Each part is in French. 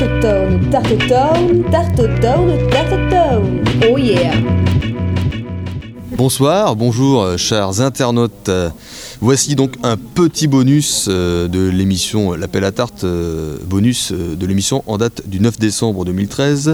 Tarte Town, oh yeah. Bonsoir, bonjour chers internautes. Voici donc un petit bonus de l'émission L'Appel à Tarte, bonus de l'émission en date du 9 décembre 2013.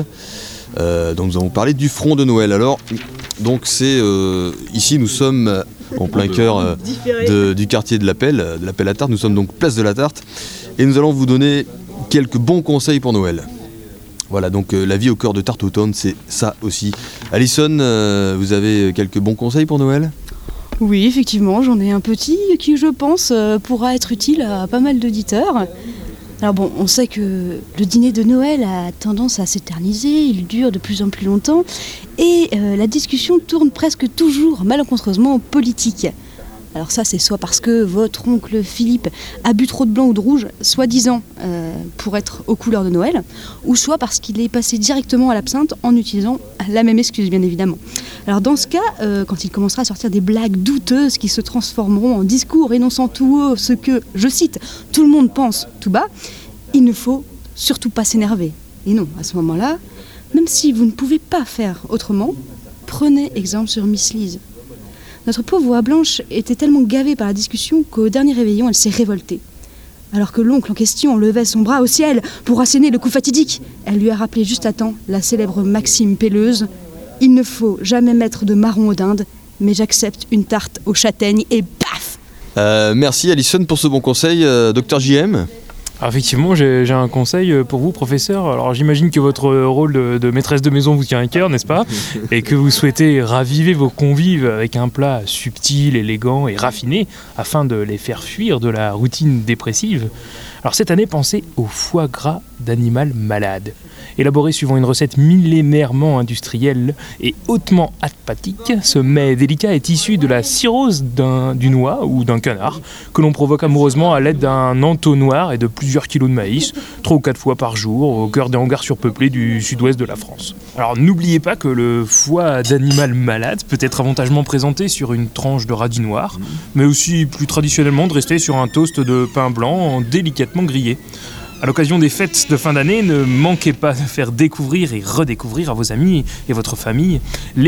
Donc nous allons parler du front de Noël. Alors, donc c'est ici nous sommes en plein cœur du quartier de l'Appel à Tarte. Nous sommes donc place de la Tarte et nous allons vous donner quelques bons conseils pour Noël. Voilà, donc la vie au cœur de Tarte Town, c'est ça aussi. Alison, vous avez quelques bons conseils pour Noël ? Oui, effectivement, j'en ai un petit qui, je pense, pourra être utile à pas mal d'auditeurs. Alors bon, on sait que le dîner de Noël a tendance à s'éterniser, il dure de plus en plus longtemps, et la discussion tourne presque toujours malencontreusement politique. Alors ça, c'est soit parce que votre oncle Philippe a bu trop de blanc ou de rouge, soi-disant pour être aux couleurs de Noël, ou soit parce qu'il est passé directement à l'absinthe en utilisant la même excuse, bien évidemment. Alors dans ce cas, quand il commencera à sortir des blagues douteuses qui se transformeront en discours énonçant tout haut ce que, je cite, tout le monde pense tout bas, il ne faut surtout pas s'énerver. Et non, à ce moment-là, même si vous ne pouvez pas faire autrement, prenez exemple sur Miss Lise. Notre pauvre voix blanche était tellement gavée par la discussion qu'au dernier réveillon, elle s'est révoltée. Alors que l'oncle en question levait son bras au ciel pour asséner le coup fatidique, elle lui a rappelé juste à temps la célèbre maxime pelleuse « Il ne faut jamais mettre de marron aux dindes, mais j'accepte une tarte aux châtaignes et paf !» Merci Alison pour ce bon conseil. Docteur JM ? Alors effectivement, j'ai un conseil pour vous, professeur. Alors j'imagine que votre rôle de maîtresse de maison vous tient à cœur, n'est-ce pas ? Et que vous souhaitez raviver vos convives avec un plat subtil, élégant et raffiné, afin de les faire fuir de la routine dépressive. Alors cette année, pensez au foie gras d'animal malade. Élaboré suivant une recette millénairement industrielle et hautement apathique, ce mets délicat est issu de la cirrhose d'une oie ou d'un canard que l'on provoque amoureusement à l'aide d'un entonnoir et de plusieurs kilos de maïs, 3 ou 4 fois par jour, au cœur des hangars surpeuplés du sud-ouest de la France. Alors n'oubliez pas que le foie d'animal malade peut être avantageusement présenté sur une tranche de radis noir, mais aussi plus traditionnellement de rester sur un toast de pain blanc délicatement grillé. À l'occasion des fêtes de fin d'année, ne manquez pas de faire découvrir et redécouvrir à vos amis et votre famille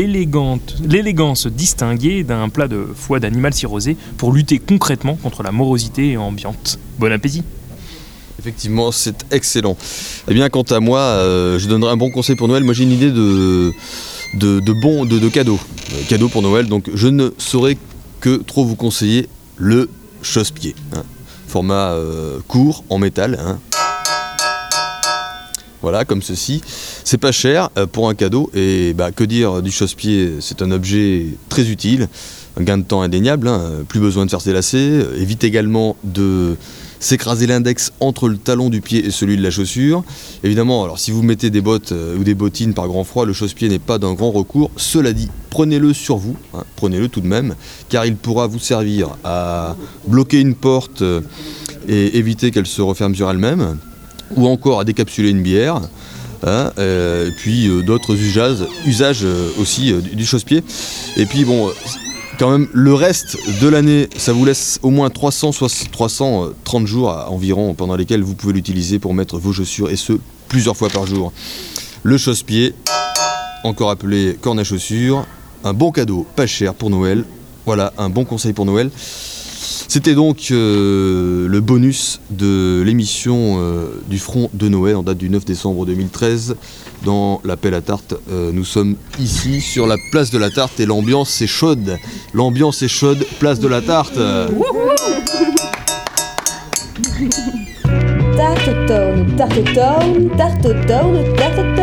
l'élégance distinguée d'un plat de foie d'animal cirrhosé pour lutter concrètement contre la morosité ambiante. Bon appétit! Effectivement, c'est excellent. Eh bien, quant à moi, je donnerai un bon conseil pour Noël. Moi, j'ai une idée de cadeaux. Cadeaux pour Noël, donc je ne saurais que trop vous conseiller le chausse-pied. Format court, en métal. Voilà, comme ceci. C'est pas cher pour un cadeau. Et que dire du chausse-pied, c'est un objet très utile. Un gain de temps indéniable. Plus besoin de faire ses lacets. Évite également de s'écraser l'index entre le talon du pied et celui de la chaussure. Évidemment, alors si vous mettez des bottes ou des bottines par grand froid, le chausse-pied n'est pas d'un grand recours. Cela dit, prenez-le sur vous, prenez-le tout de même, car il pourra vous servir à bloquer une porte et éviter qu'elle se referme sur elle-même, ou encore à décapsuler une bière, et puis d'autres usages aussi du chausse-pied. Et puis bon, quand même, le reste de l'année, ça vous laisse au moins 330 jours environ pendant lesquels vous pouvez l'utiliser pour mettre vos chaussures, et ce, plusieurs fois par jour. Le chausse-pied, encore appelé corne à chaussures, un bon cadeau, pas cher pour Noël. Voilà, un bon conseil pour Noël. C'était donc le bonus de l'émission du front de Noël en date du 9 décembre 2013 dans l'Appel à Tarte. Nous sommes ici sur la place de la Tarte et l'ambiance est chaude. L'ambiance est chaude, place de la Tarte. Tarte Town,